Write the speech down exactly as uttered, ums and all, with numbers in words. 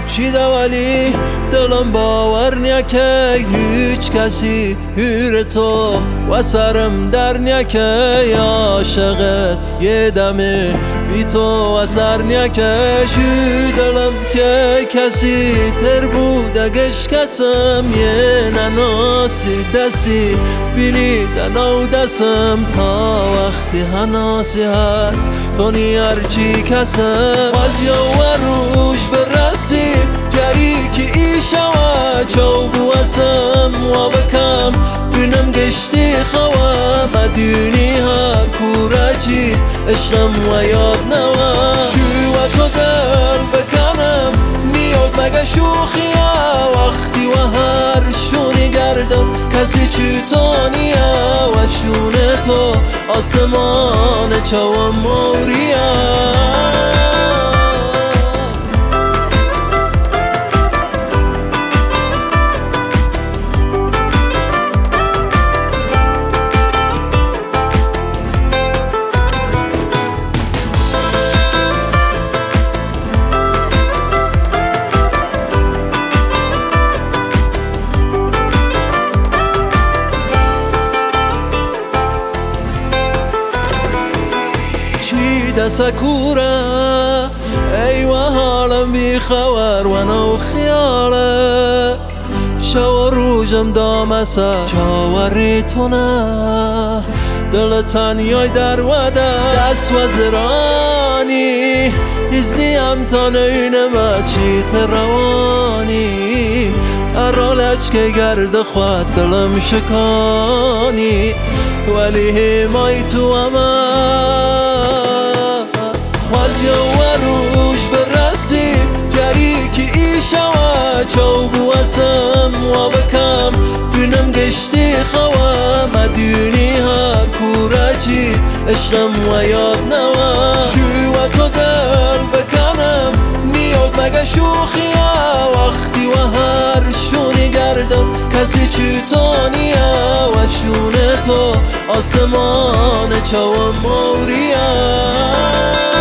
چیده ولی دلم باور نیکه هیچ کسی هیر تو و سرم در نیکه عاشقت یه دمه بی تو و سر نیکه شی دلم که کسی تر بود اگش کسم یه نناسی دستی بیلی دنو دستم تا وقتی هناسی هست تو نیارچی کسم از یو روش برسی جری که ایشا و چوبو اسم و بکم بینم گشتی خوام مدیونی ها کورچی عشقم و یاد نوا شو و تو دل بکنم نیاد مگه شوخیا وقتی و هر شونی گردم کسی چیتانیا و شونه تو آسمان چوم موریا سکوره ای و حالم بی خبر و نو خیاله شو روزم دامسه چاوری تونه دل تنیای در وده دست و زرانی ازنیم تا نینم چیت روانی ارالج که گرد خود دلم شکانی ولی همای تو اما خواز یو روش برسی جری که ایشا و چوبو اسم و بکم بینم گشتی خوام مدیونی ها کورچی عشقم و یاد نوا شو و تو دل بکنم نیاد مگه شوخیا وقتی و هر شونی گردم کسی چیتانیا و شونه تو آسمان چوم موریا